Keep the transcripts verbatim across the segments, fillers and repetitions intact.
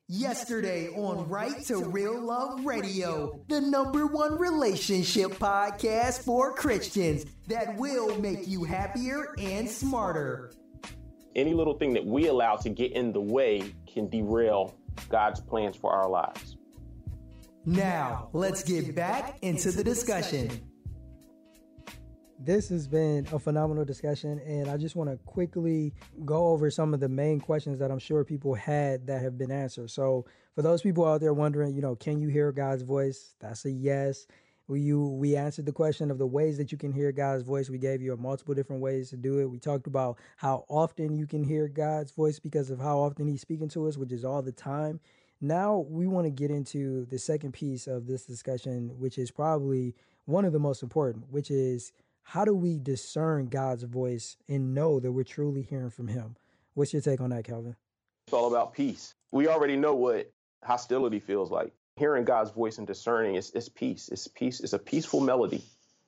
Yesterday on Right to Real Love Radio, the number one relationship podcast for Christians that will make you happier and smarter. Any little thing that we allow to get in the way can derail God's plans for our lives. Now, let's get back into the discussion. This has been a phenomenal discussion, and I just want to quickly go over some of the main questions that I'm sure people had that have been answered. So for those people out there wondering, you know, can you hear God's voice? That's a yes. We, you, we answered the question of the ways that you can hear God's voice. We gave you multiple different ways to do it. We talked about how often you can hear God's voice because of how often he's speaking to us, which is all the time. Now we want to get into the second piece of this discussion, which is probably one of the most important, which is how do we discern God's voice and know that we're truly hearing from him? What's your take on that, Kelvin? It's all about peace. We already know what hostility feels like. Hearing God's voice and discerning is, is peace. It's peace. It's a peaceful melody.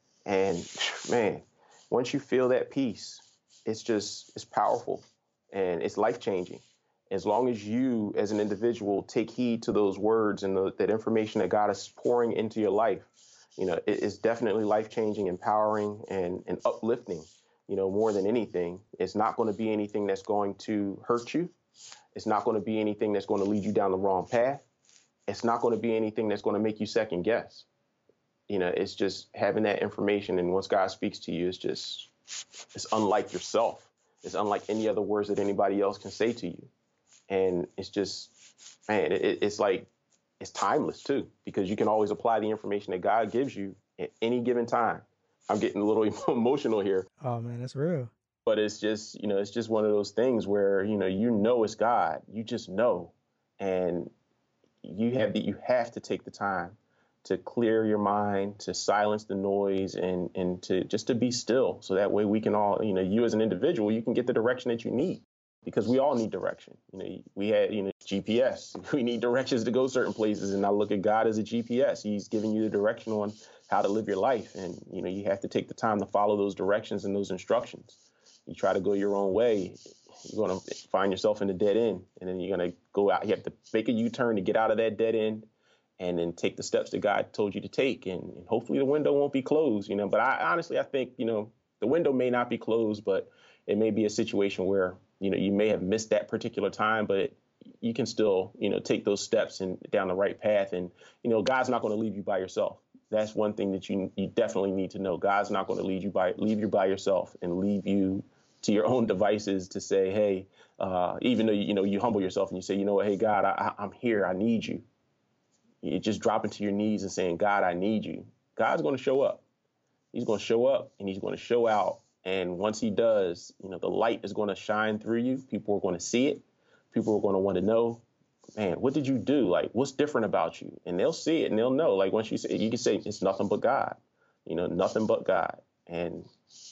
And man, once you feel that peace, it's just, it's powerful and it's life-changing. As long as you, as an individual, take heed to those words and the, that information that God is pouring into your life, you know, it is definitely life-changing, empowering, and, and uplifting, you know, more than anything. It's not going to be anything that's going to hurt you. It's not going to be anything that's going to lead you down the wrong path. It's not going to be anything that's going to make you second guess. You know, it's just having that information. And once God speaks to you, it's just, it's unlike yourself. It's unlike any other words that anybody else can say to you. And it's just, man, it, it's like, it's timeless, too, because you can always apply the information that God gives you at any given time. I'm getting a little emotional here. Oh, man, that's real. But it's just, you know, it's just one of those things where, you know, you know it's God. You just know. And you have the, you have to take the time to clear your mind, to silence the noise, and and to just to be still. So that way we can all, you know, you as an individual, you can get the direction that you need. Because we all need direction. You know, we had, you know, G P S. We need directions to go certain places. And I look at God as a G P S. He's giving you the direction on how to live your life. And, you know, you have to take the time to follow those directions and those instructions. You try to go your own way, you're going to find yourself in a dead end. And then you're going to go out. You have to make a U-turn to get out of that dead end and then take the steps that God told you to take. And, and hopefully the window won't be closed, you know. But I honestly, I think, you know, the window may not be closed, but it may be a situation where, you know, you may have missed that particular time, but you can still, you know, take those steps and down the right path. And, you know, God's not going to leave you by yourself. That's one thing that you you definitely need to know. God's not going to lead you by leave you by yourself and leave you to your own devices to say, hey, uh, even though, you know, you humble yourself and you say, you know what, hey, God, I, I'm here. I need you. You just dropping to your knees and saying, God, I need you. God's going to show up. He's going to show up and he's going to show out. And once he does, you know, the light is going to shine through you. People are going to see it. People are going to want to know, man, what did you do? Like, what's different about you? And they'll see it and they'll know. Like, once you say, you can say it's nothing but God, you know, nothing but God. And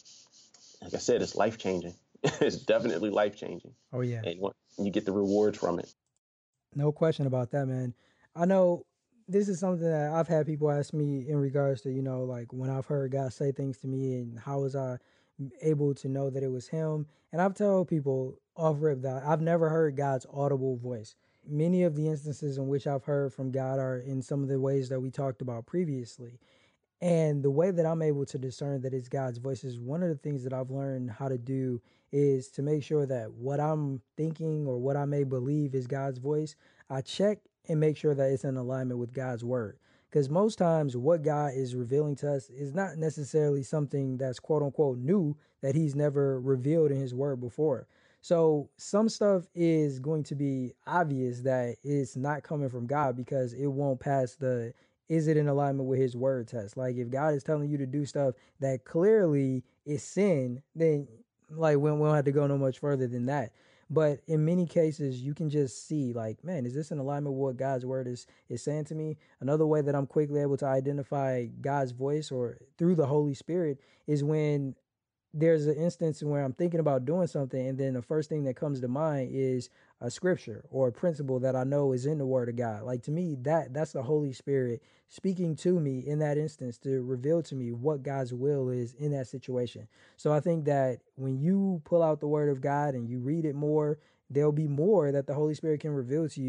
like I said, it's life changing. It's definitely life changing. Oh, yeah. And you get the rewards from it. No question about that, man. I know this is something that I've had people ask me in regards to, you know, like when I've heard God say things to me and how was I able to know that it was him. And I've told people off rip that I've never heard God's audible voice. Many of the instances in which I've heard from God are in some of the ways that we talked about previously. And the way that I'm able to discern that it's God's voice is one of the things that I've learned how to do is to make sure that what I'm thinking or what I may believe is God's voice, I check and make sure that it's in alignment with God's word. Because most times what God is revealing to us is not necessarily something that's quote unquote new that he's never revealed in his word before. So some stuff is going to be obvious that it's not coming from God because it won't pass the is it in alignment with his word test. Like if God is telling you to do stuff that clearly is sin, then like we don't have to go no much further than that. But in many cases, you can just see like, man, is this in alignment with what God's word is, is saying to me? Another way that I'm quickly able to identify God's voice or through the Holy Spirit is when there's an instance where I'm thinking about doing something and then the first thing that comes to mind is a scripture or a principle that I know is in the word of God. Like to me, that that's the Holy Spirit speaking to me in that instance to reveal to me what God's will is in that situation. So I think that when you pull out the word of God and you read it more, there'll be more that the Holy Spirit can reveal to you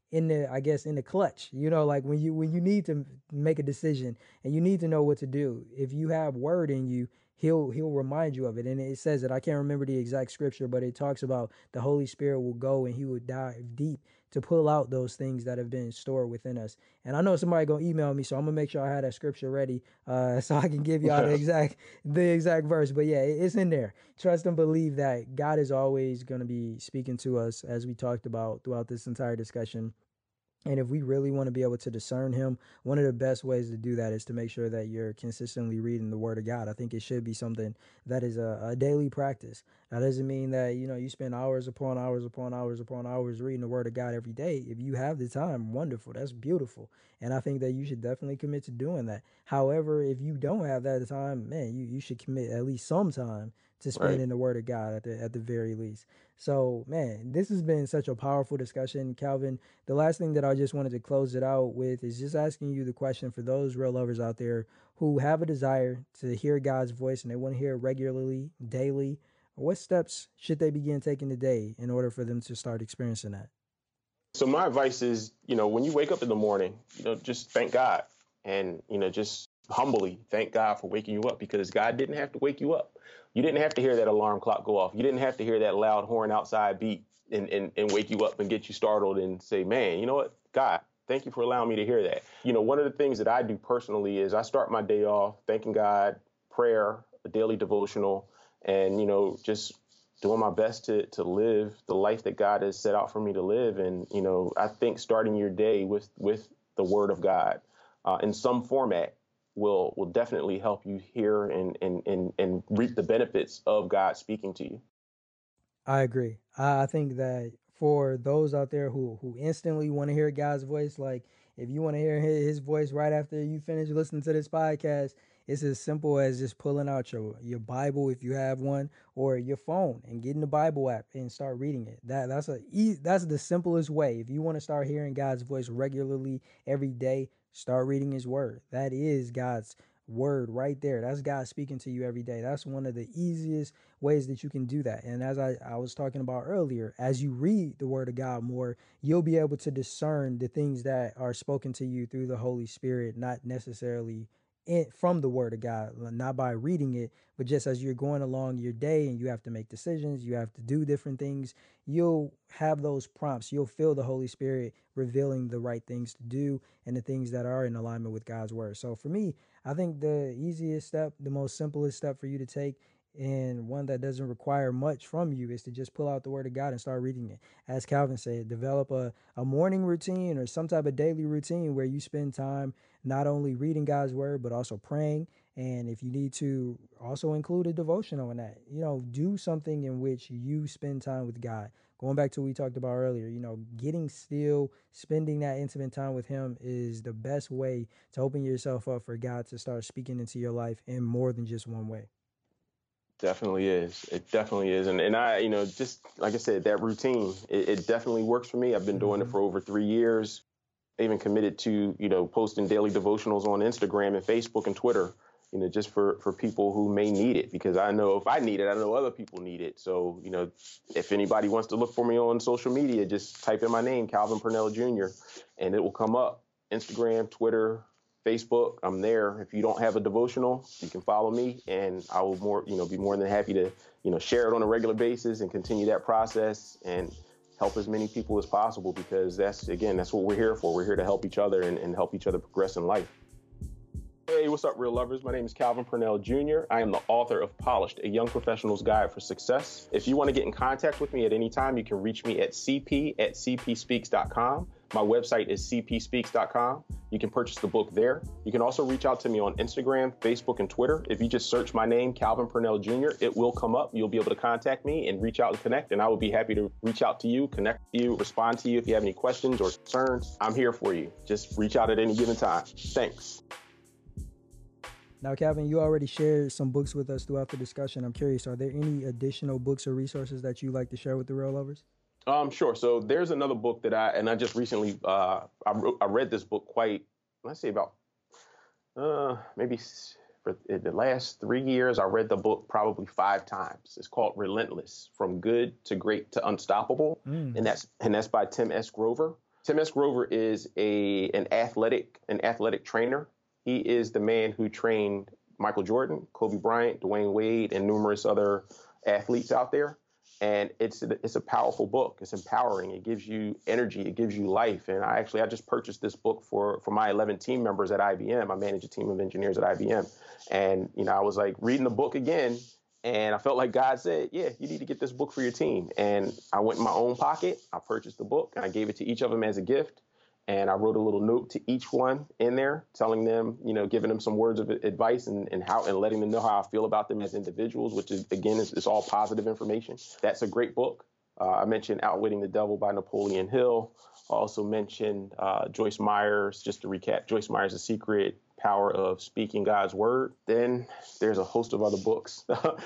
in the, I guess, in the clutch, you know, like when you, when you need to make a decision and you need to know what to do. If you have word in you, he'll, he'll remind you of it. And it says that, I can't remember the exact scripture, but it talks about the Holy Spirit will go and he will dive deep to pull out those things that have been stored within us. And I know somebody gonna email me, so I'm gonna make sure I have that scripture ready, uh, so I can give y'all the exact, the exact verse. But yeah, it's in there. Trust and believe that God is always gonna be speaking to us, as we talked about throughout this entire discussion. And if we really want to be able to discern him, one of the best ways to do that is to make sure that you're consistently reading the word of God. I think it should be something that is a, a daily practice. That doesn't mean that, you know, you spend hours upon hours upon hours upon hours reading the word of God every day. If you have the time, wonderful. That's beautiful. And I think that you should definitely commit to doing that. However, if you don't have that time, man, you, you should commit at least some time to spend right. in the word of God at the, at the very least. So, man, this has been such a powerful discussion, Calvin. The last thing that I just wanted to close it out with is just asking you the question for those real lovers out there who have a desire to hear God's voice and they want to hear it regularly, daily. What steps should they begin taking today in order for them to start experiencing that? So my advice is, you know, when you wake up in the morning, you know, just thank God and, you know, just humbly thank God for waking you up, because God didn't have to wake you up. You didn't have to hear that alarm clock go off. You didn't have to hear that loud horn outside beat and, and, and wake you up and get you startled and say, man, you know what, God, thank you for allowing me to hear that. You know, one of the things that I do personally is I start my day off thanking God, prayer, a daily devotional, and, you know, just doing my best to to live the life that God has set out for me to live. And, you know, I think starting your day with with the word of God uh, in some format will will definitely help you hear and, and, and, and reap the benefits of God speaking to you. I agree. I think that for those out there who, who instantly want to hear God's voice, like if you want to hear his voice right after you finish listening to this podcast, it's as simple as just pulling out your, your Bible, if you have one, or your phone and getting the Bible app and start reading it. That that's a that's the simplest way. If you want to start hearing God's voice regularly every day, start reading his word. That is God's word right there. That's God speaking to you every day. That's one of the easiest ways that you can do that. And as I, I was talking about earlier, as you read the word of God more, you'll be able to discern the things that are spoken to you through the Holy Spirit, not necessarily in, from the word of God, not by reading it, but just as you're going along your day and you have to make decisions, you have to do different things, you'll have those prompts. You'll feel the Holy Spirit revealing the right things to do and the things that are in alignment with God's word. So for me, I think the easiest step, the most simplest step for you to take, and one that doesn't require much from you, is to just pull out the word of God and start reading it. As Calvin said, develop a, a morning routine or some type of daily routine where you spend time not only reading God's word, but also praying. And if you need to, also include a devotional in that. You know, do something in which you spend time with God. Going back to what we talked about earlier, you know, getting still, spending that intimate time with him is the best way to open yourself up for God to start speaking into your life in more than just one way. Definitely is. It definitely is. And and I, you know, just like I said, that routine, it, it definitely works for me. I've been doing mm-hmm. it for over three years. I even committed to, you know, posting daily devotionals on Instagram and Facebook and Twitter, you know, just for, for people who may need it, because I know if I need it, I know other people need it. So, you know, if anybody wants to look for me on social media, just type in my name, Calvin Purnell Junior, and it will come up. Instagram, Twitter, Facebook, I'm there. If you don't have a devotional, you can follow me, and I will more, you know, be more than happy to, you know, share it on a regular basis and continue that process and help as many people as possible, because that's, again, that's what we're here for. We're here to help each other and, and help each other progress in life. Hey, what's up, real lovers? My name is Calvin Purnell Junior I am the author of Polished, a young professional's guide for success. If you want to get in contact with me at any time, you can reach me at cp at cpspeaks dot com. My website is c p speaks dot com. You can purchase the book there. You can also reach out to me on Instagram, Facebook, and Twitter. If you just search my name, Calvin Purnell Junior, it will come up. You'll be able to contact me and reach out and connect, and I will be happy to reach out to you, connect with you, respond to you if you have any questions or concerns. I'm here for you. Just reach out at any given time. Thanks. Now, Calvin, you already shared some books with us throughout the discussion. I'm curious, are there any additional books or resources that you'd like to share with the real lovers? Um, sure. So there's another book that I, and I just recently, uh, I, wrote, I read this book quite, let's say about, uh, maybe for the last three years, I read the book probably five times. It's called Relentless, From Good to Great to Unstoppable. Mm. And that's, and that's by Tim S. Grover. Tim S. Grover is a an athletic an athletic trainer. He is the man who trained Michael Jordan, Kobe Bryant, Dwayne Wade, and numerous other athletes out there. And it's it's a powerful book. It's empowering. It gives you energy. It gives you life. And I actually I just purchased this book for for my eleven team members at I B M. I manage a team of engineers at I B M. And you know, I was like reading the book again, and I felt like God said, "Yeah, you need to get this book for your team." And I went in my own pocket. I purchased the book, and I gave it to each of them as a gift. And I wrote a little note to each one in there, telling them, you know, giving them some words of advice and, and how and letting them know how I feel about them as individuals, which is, again, is, is all positive information. That's a great book. Uh, I mentioned Outwitting the Devil by Napoleon Hill. I also mentioned uh, Joyce Meyer's, just to recap, Joyce Meyer's The Secret Power of Speaking God's Word. Then there's a host of other books.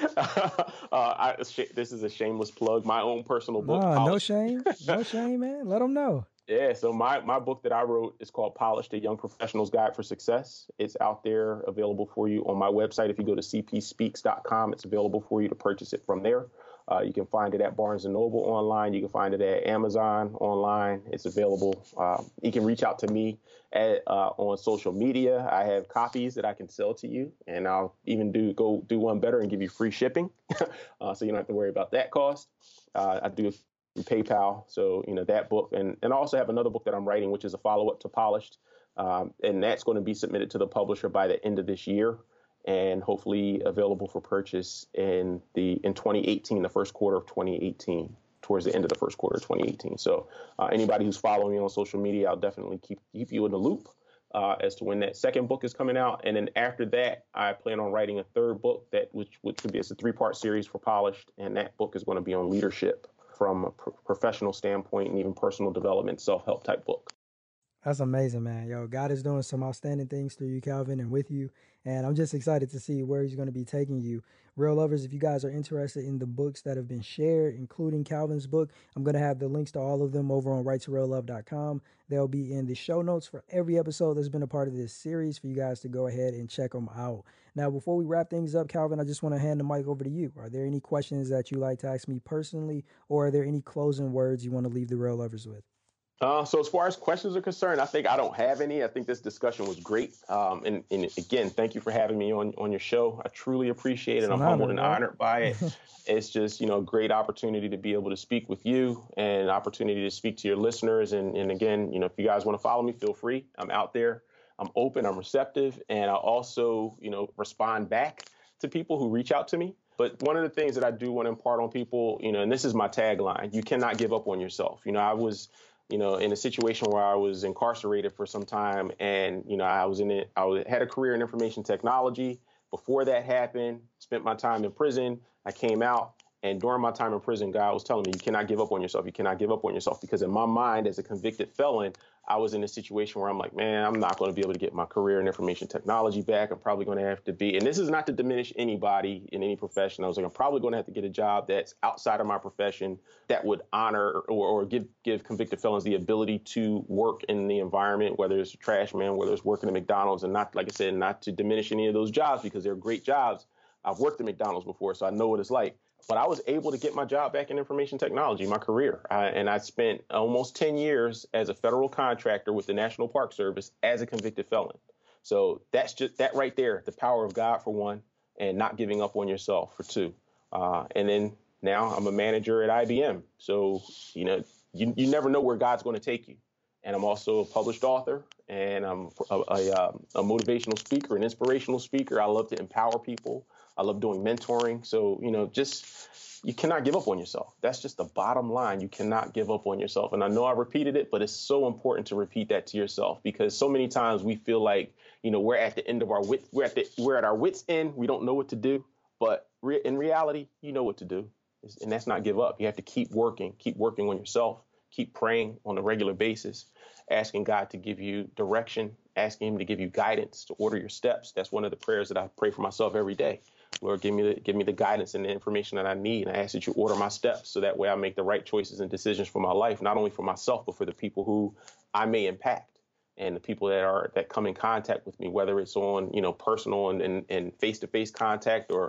uh, I, this is a shameless plug. My own personal book. No, no shame. No shame, man. Let them know. Yeah, so my, my book that I wrote is called Polished, a Young Professional's Guide for Success. It's out there available for you on my website. If you go to c p speaks dot com, it's available for you to purchase it from there. Uh, you can find it at Barnes and Noble online. You can find it at Amazon online. It's available. Uh, you can reach out to me at, uh, on social media. I have copies that I can sell to you, and I'll even do go do one better and give you free shipping, uh, so you don't have to worry about that cost. Uh, I do PayPal. So, you know, that book. And, and I also have another book that I'm writing, which is a follow-up to Polished. Um, and that's going to be submitted to the publisher by the end of this year and hopefully available for purchase in the in twenty eighteen, the first quarter of twenty eighteen, towards the end of the first quarter of twenty eighteen. So uh, anybody who's following me on social media, I'll definitely keep keep you in the loop uh, as to when that second book is coming out. And then after that, I plan on writing a third book that which, which would be it's a three-part series for Polished. And that book is going to be on leadership, from a pro- professional standpoint and even personal development, self-help type book. That's amazing, man. Yo, God is doing some outstanding things through you, Calvin, and with you. And I'm just excited to see where he's going to be taking you. Real lovers, if you guys are interested in the books that have been shared, including Calvin's book, I'm going to have the links to all of them over on right to real love dot com. They'll be in the show notes for every episode that's been a part of this series for you guys to go ahead and check them out. Now, before we wrap things up, Calvin, I just want to hand the mic over to you. Are there any questions that you like to ask me personally, or are there any closing words you want to leave the real lovers with? Uh, so as far as questions are concerned, I think I don't have any. I think this discussion was great. Um, and, and again, thank you for having me on, on your show. I truly appreciate it. It's I'm humbled honor, and right? honored by it. It's just, you know, a great opportunity to be able to speak with you and an opportunity to speak to your listeners. And, and again, you know, if you guys want to follow me, feel free. I'm out there. I'm open. I'm receptive. And I also, you know, respond back to people who reach out to me. But one of the things that I do want to impart on people, you know, and this is my tagline, you cannot give up on yourself. You know, I was you know, in a situation where I was incarcerated for some time, and, you know, I was in it, I had a career in information technology. Before that happened, spent my time in prison. I came out, and during my time in prison, God was telling me, you cannot give up on yourself. You cannot give up on yourself, because in my mind, as a convicted felon, I was in a situation where I'm like, man, I'm not going to be able to get my career in information technology back. I'm probably going to have to be, and this is not to diminish anybody in any profession. I was like, I'm probably going to have to get a job that's outside of my profession that would honor or, or give give convicted felons the ability to work in the environment, whether it's a trash man, whether it's working at McDonald's, and not, like I said, not to diminish any of those jobs, because they're great jobs. I've worked at McDonald's before, so I know what it's like. But I was able to get my job back in information technology, my career. I, and I spent almost ten years as a federal contractor with the National Park Service as a convicted felon. So that's just that right there, the power of God for one, and not giving up on yourself for two. Uh, and then now I'm a manager at I B M. So, you know, you, you never know where God's going to take you. And I'm also a published author, and I'm a, a, a motivational speaker, an inspirational speaker. I love to empower people. I love doing mentoring. So, you know, just you cannot give up on yourself. That's just the bottom line. You cannot give up on yourself. And I know I repeated it, but it's so important to repeat that to yourself, because so many times we feel like, you know, we're at the end of our wit. We're at the we're at our wits' end. We don't know what to do. But re- in reality, you know what to do. And that's not give up. You have to keep working, keep working on yourself, keep praying on a regular basis, asking God to give you direction, asking him to give you guidance, to order your steps. That's one of the prayers that I pray for myself every day. Lord, give me the give me the guidance and the information that I need. And I ask that you order my steps, so that way I make the right choices and decisions for my life, not only for myself, but for the people who I may impact, and the people that are that come in contact with me, whether it's on, you know, personal and, and, and face-to-face contact, or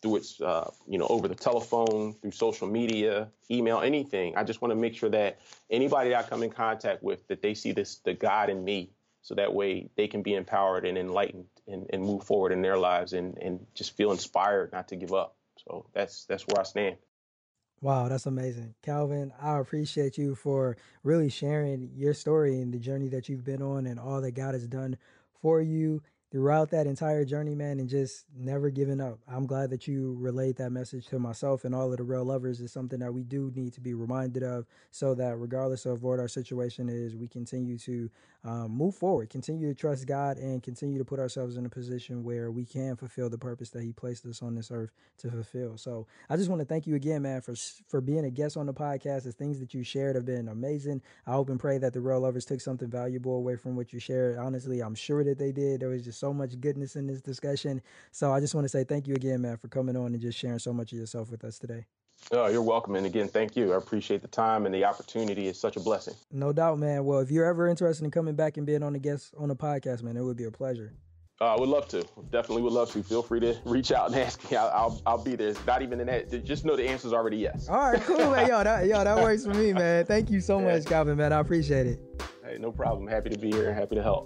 through its, uh, you know, over the telephone, through social media, email, anything. I just want to make sure that anybody that I come in contact with, that they see this, the God in me, so that way they can be empowered and enlightened and, and move forward in their lives and, and just feel inspired not to give up. So that's that's where I stand. Wow, that's amazing. Calvin, I appreciate you for really sharing your story and the journey that you've been on and all that God has done for you throughout that entire journey, man, and just never giving up. I'm glad that you relayed that message to myself and all of the real lovers. Is something that we do need to be reminded of, so that regardless of what our situation is, we continue to um, move forward, continue to trust God, and continue to put ourselves in a position where we can fulfill the purpose that he placed us on this earth to fulfill. So I just want to thank you again, man, for for being a guest on the podcast. The things that you shared have been amazing. I hope and pray that the real lovers took something valuable away from what you shared. Honestly, I'm sure that they did. There was just so much goodness in this discussion. So I just want to say thank you again, man, for coming on and just sharing so much of yourself with us today. Oh, you're welcome. And again, thank you. I appreciate the time and the opportunity. It's such a blessing. No doubt, man. Well, if you're ever interested in coming back and being on a guest on the podcast, man, it would be a pleasure. Uh, I would love to. Definitely would love to. Feel free to reach out and ask me. I'll, I'll, I'll be there. It's not even in that. Just know the answer is already yes. All right, cool, man. Yo, that, yo, that works for me, man. Thank you so much, Calvin, man. I appreciate it. Hey, no problem. Happy to be here and happy to help.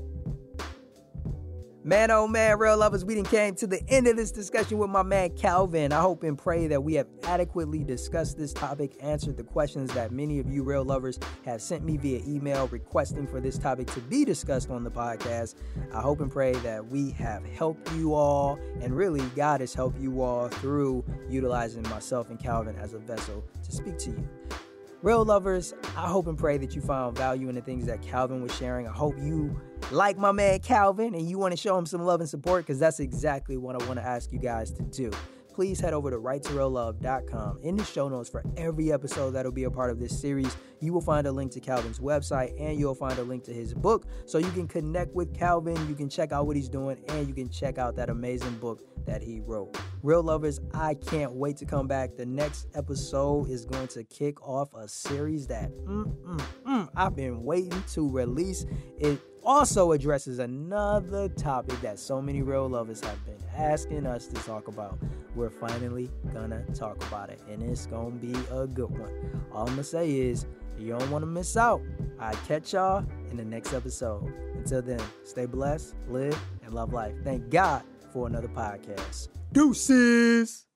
Man, oh man, real lovers, we done came to the end of this discussion with my man Calvin. I hope and pray that we have adequately discussed this topic, answered the questions that many of you real lovers have sent me via email requesting for this topic to be discussed on the podcast. I hope and pray that we have helped you all, and really God has helped you all through utilizing myself and Calvin as a vessel to speak to you. Real lovers, I hope and pray that you found value in the things that Calvin was sharing. I hope you like my man Calvin and you want to show him some love and support, because that's exactly what I want to ask you guys to do. Please head over to right to real love dot com. In the show notes for every episode that'll be a part of this series, you will find a link to Calvin's website and you'll find a link to his book, so you can connect with Calvin, you can check out what he's doing, and you can check out that amazing book that he wrote. Real lovers, I can't wait to come back. The next episode is going to kick off a series that mm, mm, mm, I've been waiting to release. It also addresses another topic that so many real lovers have been asking us to talk about. We're finally gonna talk about it, and it's gonna be a good one. All I'm gonna say is, you don't want to miss out. I'll catch y'all in the next episode. Until then, stay blessed, live, and love life. Thank God for another podcast. Deuces!